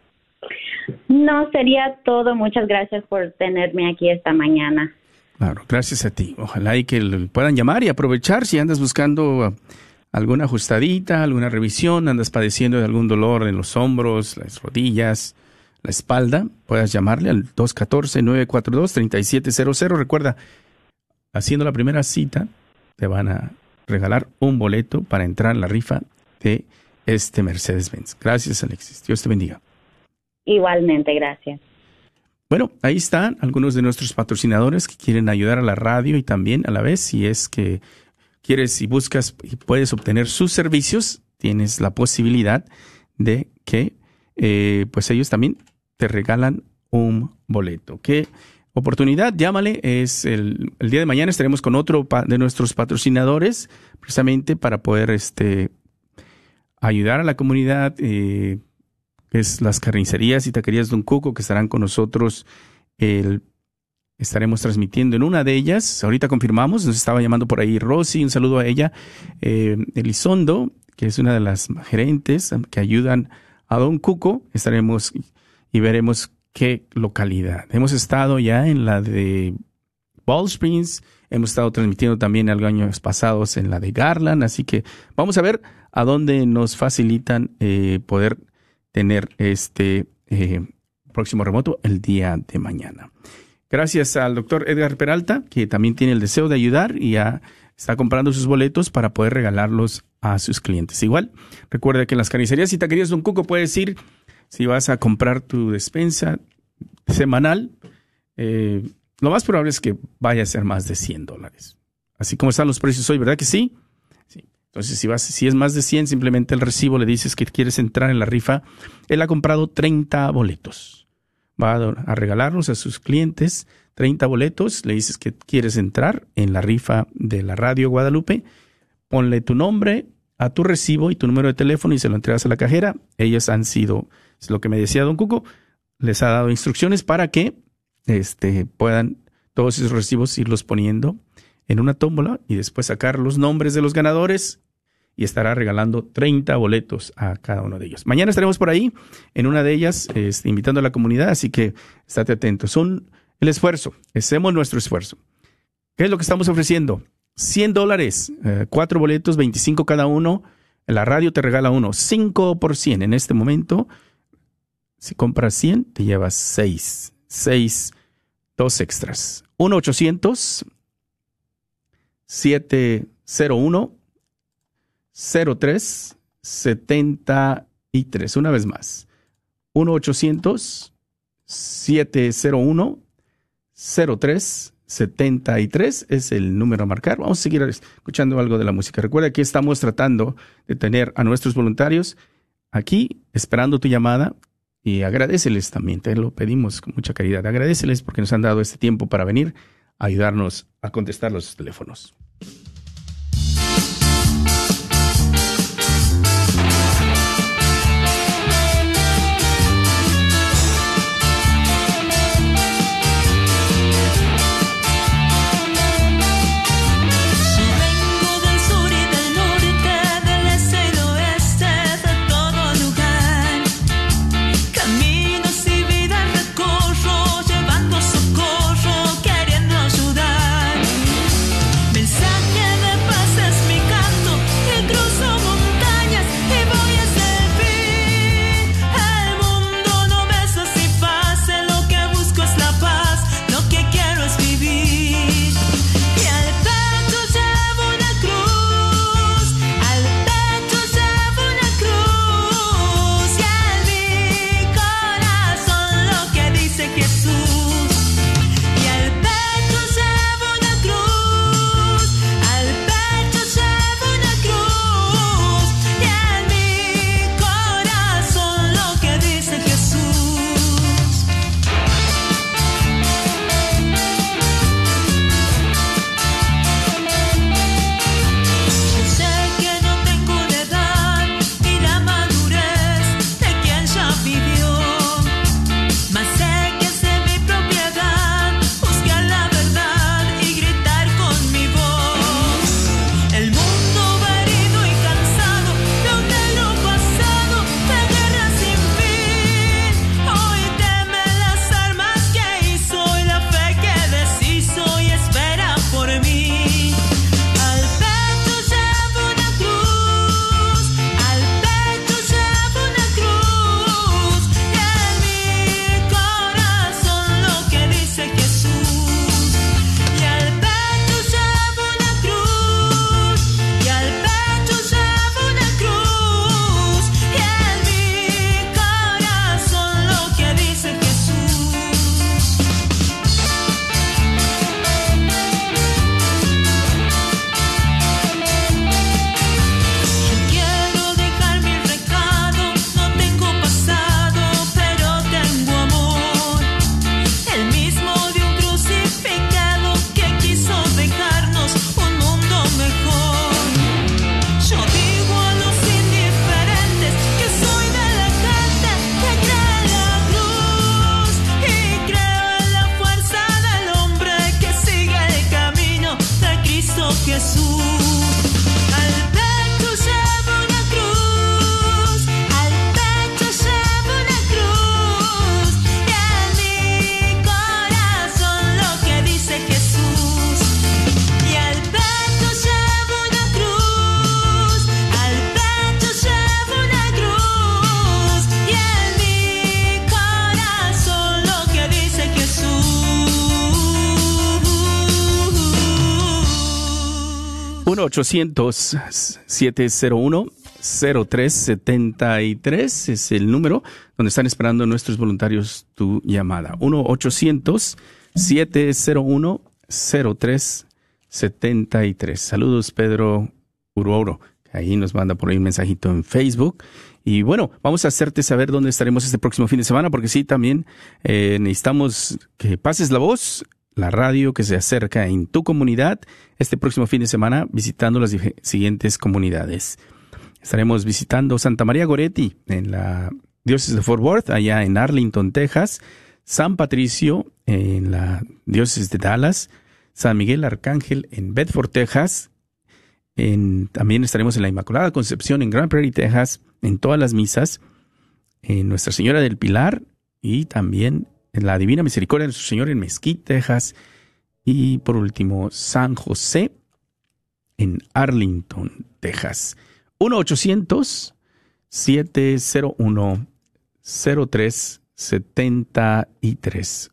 No, sería todo. Muchas gracias por tenerme aquí esta mañana. Claro, gracias a ti. Ojalá y que puedan llamar y aprovechar si andas buscando alguna ajustadita, alguna revisión, andas padeciendo de algún dolor en los hombros, las rodillas, la espalda, puedas llamarle al dos uno cuatro, nueve cuatro dos, tres siete cero cero. Recuerda, haciendo la primera cita, te van a regalar un boleto para entrar en la rifa de este Mercedes-Benz. Gracias, Alexis. Dios te bendiga. Igualmente, gracias. Bueno, ahí están algunos de nuestros patrocinadores que quieren ayudar a la radio y también a la vez, si es que quieres y buscas y puedes obtener sus servicios, tienes la posibilidad de que eh, pues ellos también te regalan un boleto. ¿Qué oportunidad? Llámale. Es el, el día de mañana estaremos con otro pa- de nuestros patrocinadores precisamente para poder este ayudar a la comunidad. Eh, es las carnicerías y taquerías Don Cuco, que estarán con nosotros. El, estaremos transmitiendo en una de ellas. Ahorita confirmamos, nos estaba llamando por ahí Rosy, un saludo a ella. Eh, Elizondo, que es una de las gerentes que ayudan a Don Cuco. Estaremos y veremos qué localidad. Hemos estado ya en la de Ball Springs, hemos estado transmitiendo también algo años pasados en la de Garland, así que vamos a ver a dónde nos facilitan eh, poder tener este eh, próximo remoto el día de mañana. Gracias al doctor Edgar Peralta, que también tiene el deseo de ayudar y ya está comprando sus boletos para poder regalarlos a sus clientes. Igual, recuerda que en las carnicerías y taquerías Don Cuco puedes ir, si vas a comprar tu despensa semanal, eh, lo más probable es que vaya a ser más de cien dólares. Así como están los precios hoy, ¿verdad que sí? Sí. Entonces, si vas, si es más de cien, simplemente el recibo le dices que quieres entrar en la rifa. Él ha comprado treinta boletos. Va a, a regalarlos a sus clientes treinta boletos. Le dices que quieres entrar en la rifa de la Radio Guadalupe. Ponle tu nombre a tu recibo y tu número de teléfono y se lo entregas a la cajera. Ellos han sido, es lo que me decía Don Cuco, les ha dado instrucciones para que este, puedan todos esos recibos irlos poniendo en una tómbola y después sacar los nombres de los ganadores y estará regalando treinta boletos a cada uno de ellos. Mañana estaremos por ahí, en una de ellas, este, invitando a la comunidad, así que estate atento. Son el esfuerzo, hacemos nuestro esfuerzo. ¿Qué es lo que estamos ofreciendo? cien dólares, eh, cuatro boletos, veinticinco cada uno. La radio te regala uno, cinco por cien. En este momento, si compras cien, te llevas seis. seis, dos extras. uno ochocientos, siete cero uno, cero tres setenta y tres. Una vez más. uno ochocientos, siete cero uno, cero tres setenta y tres es el número a marcar. Vamos a seguir escuchando algo de la música. Recuerda que estamos tratando de tener a nuestros voluntarios aquí esperando tu llamada y agradéceles también, te lo pedimos con mucha caridad. Agradéceles porque nos han dado este tiempo para venir a ayudarnos a contestar los teléfonos. Socorro, queriendo ayudar. Mensaje Jesús. Al pecho llevo una cruz, al pecho llevo una cruz, y en mi corazón lo que dice Jesús. Y al pecho llevo una cruz, al pecho llevo una cruz, y en mi corazón lo que dice Jesús. uno ochocientos, siete cero uno, cero tres siete tres es el número donde están esperando nuestros voluntarios tu llamada. uno ochocientos, siete cero uno, cero tres siete tres. Saludos, Pedro Uruoro. Ahí nos manda por ahí un mensajito en Facebook. Y bueno, vamos a hacerte saber dónde estaremos este próximo fin de semana, porque sí, también eh, necesitamos que pases la voz, la radio que se acerca en tu comunidad este próximo fin de semana, visitando las dif- siguientes comunidades. Estaremos visitando Santa María Goretti en la diócesis de Fort Worth, allá en Arlington, Texas, San Patricio en la diócesis de Dallas, San Miguel Arcángel en Bedford, Texas. En, también estaremos en la Inmaculada Concepción en Grand Prairie, Texas, en todas las misas, en Nuestra Señora del Pilar y también en la Divina Misericordia de Nuestro Señor en Mesquite, Texas, y por último San José en Arlington, Texas. uno ochocientos, siete cero uno, cero tres siete tres.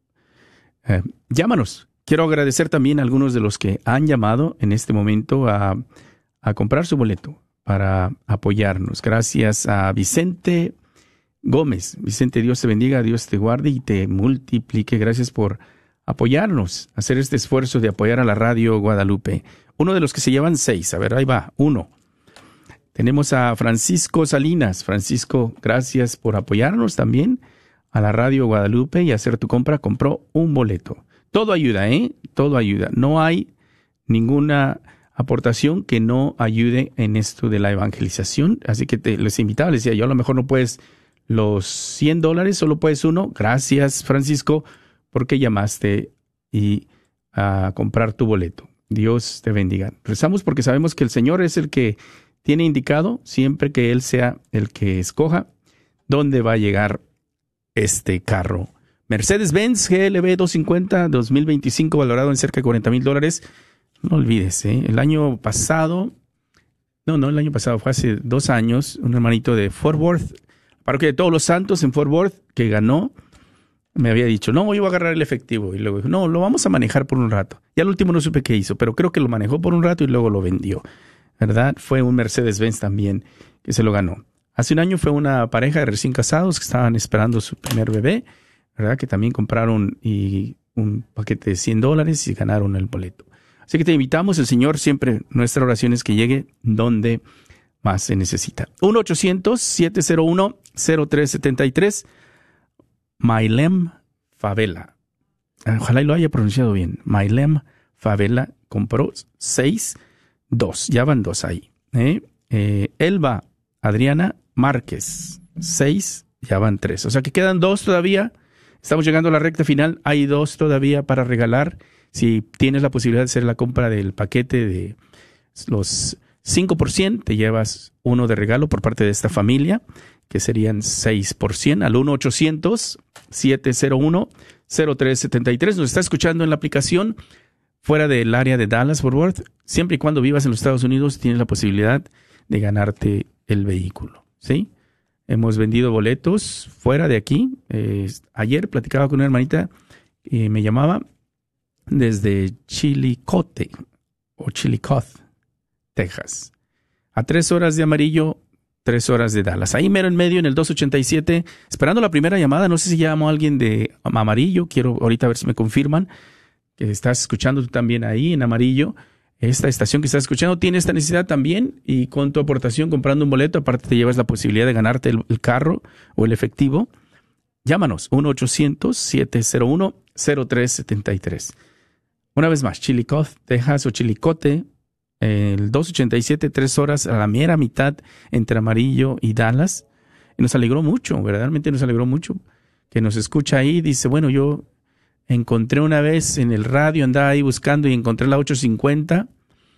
Eh, llámanos. Quiero agradecer también a algunos de los que han llamado en este momento a, a comprar su boleto para apoyarnos. Gracias a Vicente Gómez. Vicente, Dios te bendiga, Dios te guarde y te multiplique. Gracias por apoyarnos, hacer este esfuerzo de apoyar a la Radio Guadalupe. Uno de los que se llevan seis. A ver, ahí va, uno. Tenemos a Francisco Salinas. Francisco, gracias por apoyarnos también a la Radio Guadalupe y hacer tu compra. Compró un boleto. Todo ayuda, ¿eh? Todo ayuda. No hay ninguna aportación que no ayude en esto de la evangelización. Así que te, les invitaba, les decía, yo a lo mejor no puedes los cien dólares, solo puedes uno. Gracias, Francisco, porque llamaste y a comprar tu boleto. Dios te bendiga. Rezamos porque sabemos que el Señor es el que tiene indicado, siempre que Él sea el que escoja, dónde va a llegar este carro. Mercedes-Benz G L B doscientos cincuenta dos mil veinticinco, valorado en cerca de cuarenta mil dólares. No olvides, ¿eh? El año pasado, no, no, el año pasado, fue hace dos años, un hermanito de Fort Worth, parroquia de Todos los Santos en Fort Worth, que ganó, me había dicho, no, yo voy a agarrar el efectivo. Y luego dijo, no, lo vamos a manejar por un rato. Y al último no supe qué hizo, pero creo que lo manejó por un rato y luego lo vendió, ¿verdad? Fue un Mercedes-Benz también que se lo ganó. Hace un año fue una pareja de recién casados que estaban esperando su primer bebé, ¿verdad? Que también compraron y un paquete de cien dólares y ganaron el boleto. Así que te invitamos, el Señor siempre, nuestra oración es que llegue donde más se necesita. uno ochocientos, siete cero uno, cero tres siete tres. Mailem Favela. Ojalá y lo haya pronunciado bien. Mailem Favela compró seis, dos. Ya van dos ahí. ¿eh? Eh, Elba Adriana Márquez, seis, ya van tres. O sea que quedan dos todavía. Estamos llegando a la recta final. Hay dos todavía para regalar. Si tienes la posibilidad de hacer la compra del paquete de los cinco por ciento, te llevas uno de regalo por parte de esta familia, que serían seis por ciento, al uno ochocientos, siete cero uno, cero tres siete tres. Nos está escuchando en la aplicación fuera del área de Dallas, Fort Worth. Siempre y cuando vivas en los Estados Unidos, tienes la posibilidad de ganarte el vehículo, ¿sí? Hemos vendido boletos fuera de aquí. Eh, ayer platicaba con una hermanita y me llamaba desde Chillicothe o Chillicothe, Texas. A tres horas de Amarillo, tres horas de Dallas. Ahí mero en medio en el dos ochenta y siete, esperando la primera llamada. No sé si llamó alguien de Amarillo. Quiero ahorita ver si me confirman que estás escuchando tú también ahí en Amarillo. Esta estación que estás escuchando tiene esta necesidad también, y con tu aportación comprando un boleto, aparte te llevas la posibilidad de ganarte el, el carro o el efectivo. Llámanos, uno ochocientos, siete cero uno, cero tres siete tres. Una vez más, Chillicothe, Texas o Chillicothe, el dos ochenta y siete, tres horas a la mera mitad entre Amarillo y Dallas. Y nos alegró mucho, verdaderamente nos alegró mucho que nos escucha ahí. Dice, bueno, yo encontré una vez en el radio, andaba ahí buscando y encontré la ochocientos cincuenta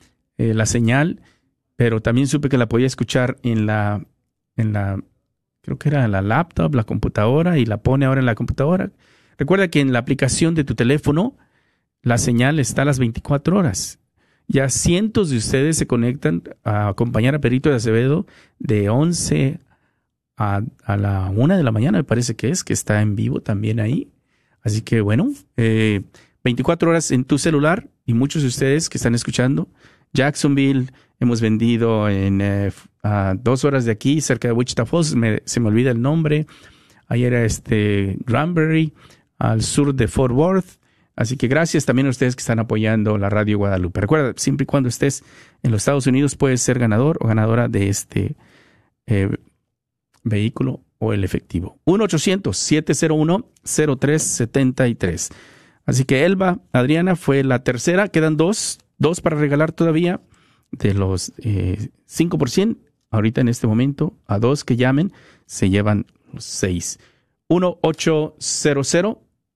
eh, la señal, pero también supe que la podía escuchar en la, en la, creo que era la laptop, la computadora, y la pone ahora en la computadora. Recuerda que en la aplicación de tu teléfono la señal está a las veinticuatro horas. Ya cientos de ustedes se conectan a acompañar a Perito de Acevedo de once a, a la una de la mañana, me parece que es, que está en vivo también ahí. Así que bueno, eh, veinticuatro horas en tu celular, y muchos de ustedes que están escuchando. Jacksonville, hemos vendido en eh, a dos horas de aquí, cerca de Wichita Falls, me, se me olvida el nombre. Ahí era este Granbury, al sur de Fort Worth. Así que gracias también a ustedes que están apoyando la Radio Guadalupe. Recuerda, siempre y cuando estés en los Estados Unidos puedes ser ganador o ganadora de este eh, vehículo o el efectivo. uno ochocientos, siete cero uno, cero tres siete tres. Así que Elba, Adriana, fue la tercera. Quedan dos, dos para regalar todavía de los eh, cinco por ciento. Ahorita en este momento, a dos que llamen, se llevan los seis. uno ochocientos,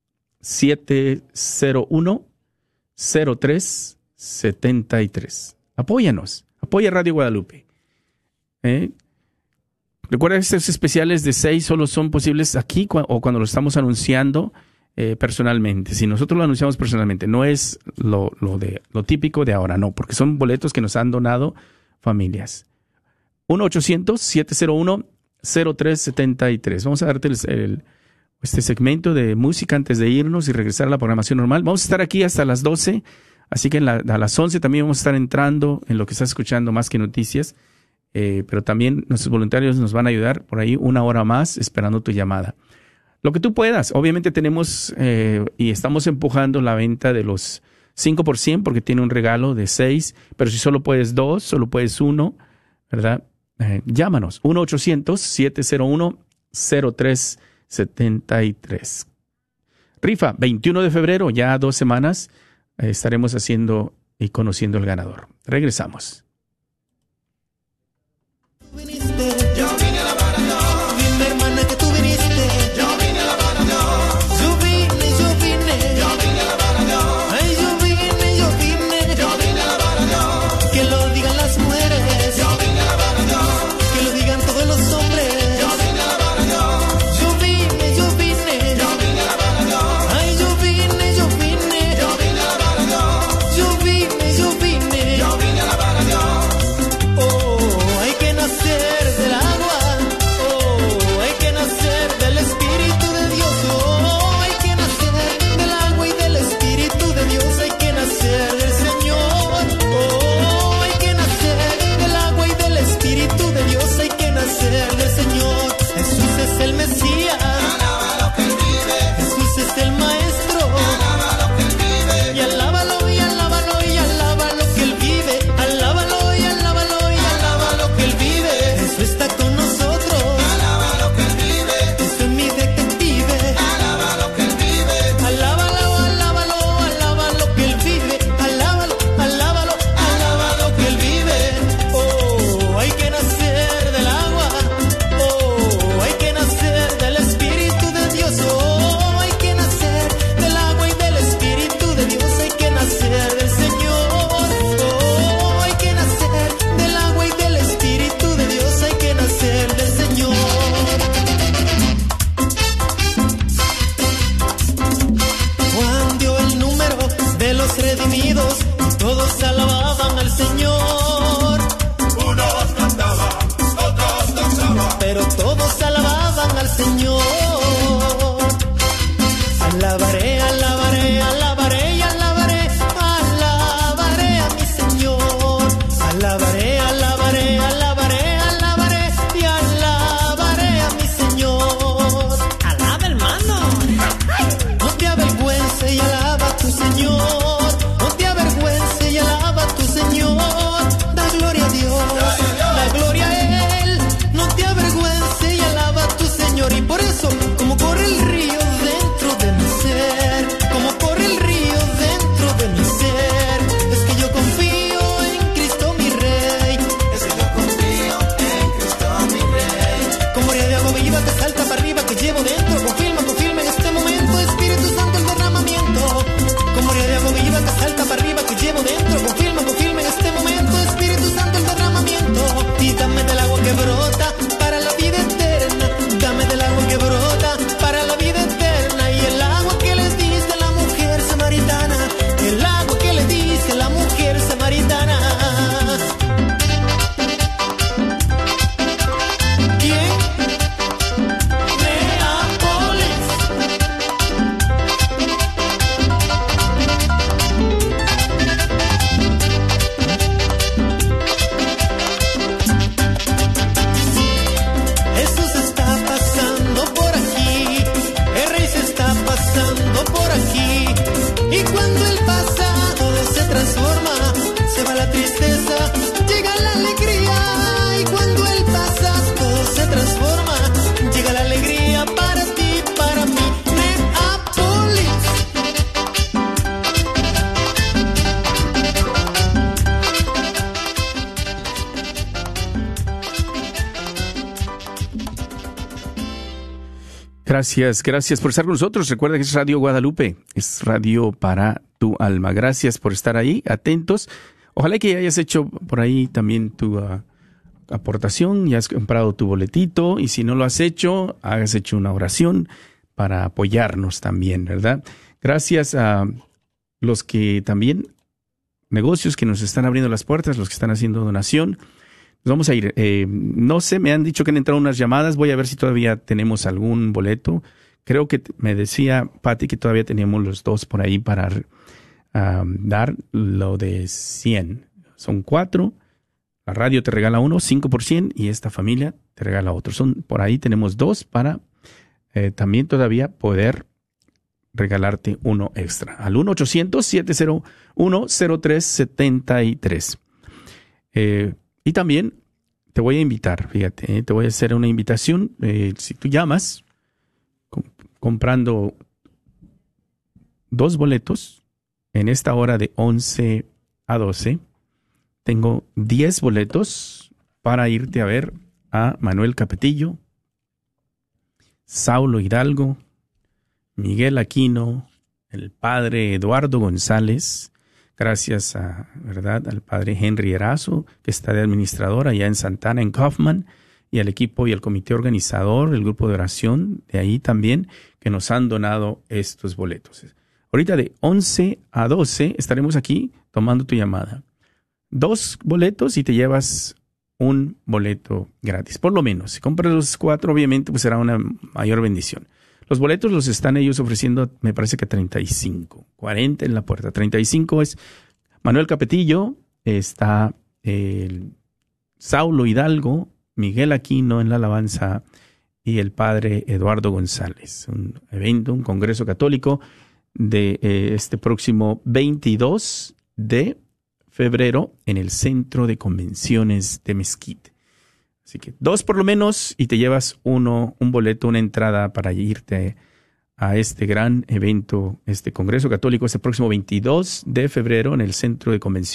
siete cero uno, cero tres siete tres. Apóyanos. Apoya Radio Guadalupe. ¿Eh? Recuerda que estos especiales de seis solo son posibles aquí cu- o cuando lo estamos anunciando eh, personalmente. Si nosotros lo anunciamos personalmente, no es lo, lo, de, lo típico de ahora, no, porque son boletos que nos han donado familias. uno ochocientos, siete cero uno, cero tres siete tres. Vamos a darte el, el, este segmento de música antes de irnos y regresar a la programación normal. Vamos a estar aquí hasta las doce, así que en la, a las once también vamos a estar entrando en lo que estás escuchando Más que Noticias. Eh, pero también nuestros voluntarios nos van a ayudar por ahí una hora más esperando tu llamada. Lo que tú puedas. Obviamente tenemos eh, y estamos empujando la venta de los cinco por ciento porque tiene un regalo de seis, pero si solo puedes dos, solo puedes uno, ¿verdad? Eh, llámanos. uno ochocientos, siete cero uno, cero tres siete tres. Rifa, veintiuno de febrero, ya dos semanas, eh, estaremos haciendo y conociendo el ganador. Regresamos. Yo vine a alabar a Dios. Dime, hermana, que tú viniste. Yo vine a alabar a Dios. Yo vine, yo vine. Yo vine a alabar a Dios. Ay, yo vine, yo vine. Yo vine a alabar a Dios. Que lo digan las mujeres. Yo vine a alabar a Dios. Que lo digan todos los hombres. Yo vine a alabar a Dios. Yo vine, yo vine. Yo vine a alabar a Dios. Ay, yo vine, yo vine. Yo vine a alabar a Dios. Yo vine, yo vine. Yo vine a alabar a Dios. Oh, hay que nacer del agua, oh, hay que nacer del Espíritu de Dios, oh, hay que nacer del agua y del Espíritu de Dios, hay que nacer del Señor, oh, hay que nacer del agua y del Espíritu de Dios, hay que nacer del Señor. Jesús es el Mesías, alaba lo que Él vive. Jesús es el Maestro, alaba lo que Él vive. Y alábalo y alábalo y alaba lo que Él vive, alábalo y alábalo y alaba lo que Él vive. Jesús está con nosotros, alaba lo que Él vive. Jesús es mi detective, alaba lo que Él vive. Alábalo, alábalo, alaba lo que Él vive. Alábalo, alábalo, alaba lo que Él vive. Oh, hay que nacer del agua, oh, hay que nacer del Espíritu de Dios, oh, hay que nacer del agua y del Espíritu de Dios, hay que nacer del Señor, oh, hay que nacer del agua y del Espíritu de Dios, hay que nacer del Señor. Juan dio el número de los redimidos, todos alababan al Señor. Unos cantaban, otros danzaban, pero todos alababan al Señor. Alabaré, alabaré, alabaré y alabaré, alabaré a mi Señor. Alabaré, alabaré, alabaré, alabaré y alabaré a mi Señor. Alaba, hermano. No te avergüences y alaba a tu Señor. No te avergüences y alaba a tu Señor. Da gloria a Dios, da gloria a Él. No te avergüences y alaba a tu Señor. Y por eso, como corre el río dentro de mi ser, como corre el río dentro de mi ser, es que yo confío en Cristo mi Rey. Gracias, gracias por estar con nosotros. Recuerda que es Radio Guadalupe, es radio para tu alma. Gracias por estar ahí, atentos. Ojalá que hayas hecho por ahí también tu uh, aportación, ya has comprado tu boletito, y si no lo has hecho, hagas hecho una oración para apoyarnos también, ¿verdad? Gracias a los que también, negocios que nos están abriendo las puertas, los que están haciendo donación. Nos vamos a ir. Eh, no sé, me han dicho que han entrado unas llamadas. Voy a ver si todavía tenemos algún boleto. Creo que me decía Patti que todavía teníamos los dos por ahí para um, dar lo de cien. Son cuatro. La radio te regala uno, cinco por cien, y esta familia te regala otro. Son, por ahí tenemos dos para eh, también todavía poder regalarte uno extra. Al uno ochocientos, siete cero uno, cero tres siete tres. Eh, y también te voy a invitar, fíjate, eh, te voy a hacer una invitación. Eh, si tú llamas comp- comprando dos boletos en esta hora de once a doce, tengo diez boletos para irte a ver a Manuel Capetillo, Saulo Hidalgo, Miguel Aquino, el padre Eduardo González, gracias a, ¿verdad?, al padre Henry Erazo, que está de administrador allá en Santana, en Kaufman, y al equipo y al comité organizador, el grupo de oración de ahí también, que nos han donado estos boletos. Ahorita de once a doce estaremos aquí tomando tu llamada. Dos boletos y te llevas un boleto gratis, por lo menos. Si compras los cuatro, obviamente, pues será una mayor bendición. Los boletos los están ellos ofreciendo, me parece que treinta y cinco, cuarenta en la puerta. treinta y cinco es Manuel Capetillo, está el Saulo Hidalgo, Miguel Aquino en la alabanza y el padre Eduardo González. Un evento, un congreso católico de eh, este próximo veintidós de febrero en el Centro de Convenciones de Mesquite. Así que dos por lo menos y te llevas uno, un boleto, una entrada para irte a este gran evento, este Congreso Católico, este próximo veintidós de febrero en el Centro de Convenciones